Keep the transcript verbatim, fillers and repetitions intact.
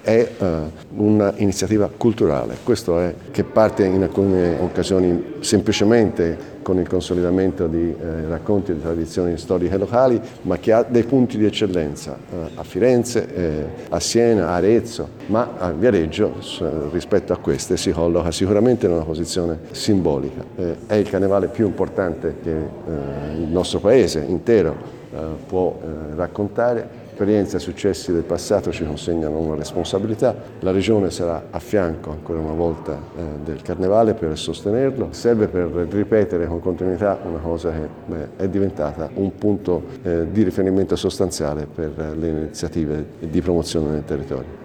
è uh, un'iniziativa culturale. Questo è che parte in alcune occasioni semplicemente con il consolidamento di eh, racconti di tradizioni storiche locali, ma che ha dei punti di eccellenza eh, a Firenze, eh, a Siena, a Arezzo, ma a Viareggio rispetto a queste si colloca sicuramente in una posizione simbolica. Eh, è il carnevale più importante che eh, il nostro paese intero eh, può eh, raccontare. Esperienze e successi del passato ci consegnano una responsabilità. La Regione sarà a fianco ancora una volta eh, del Carnevale per sostenerlo. Serve per ripetere con continuità una cosa che beh, è diventata un punto eh, di riferimento sostanziale per le iniziative di promozione nel territorio.